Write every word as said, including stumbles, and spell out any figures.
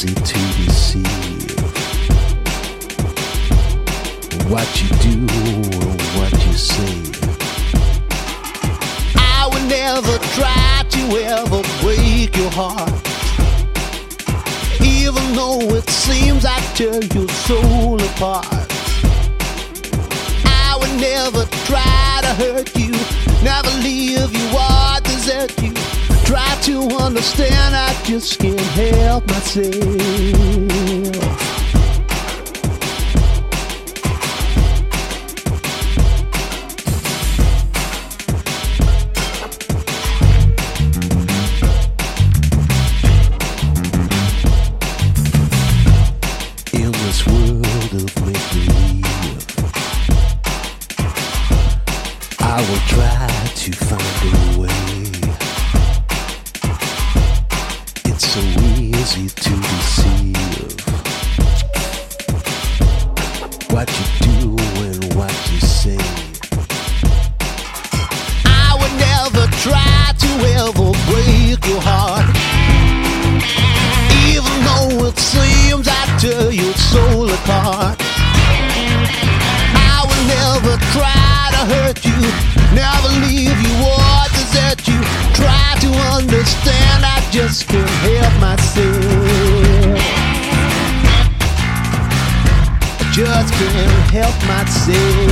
easy to deceive. What you do and what you say. I would never try to ever break your heart, even though it seems I tear your soul apart. I would never try to hurt you, never leave you or desert you. Try to understand, I just can't help myself. In this world of make-believe, I will try to find a way. It's so easy to deceive. What you do and what you say. I would never try to ever break your heart, even though it seems I tear your soul apart. I would never try to hurt you, never leave you or desert you. Try to understand, I just can't help myself. I just can't help myself.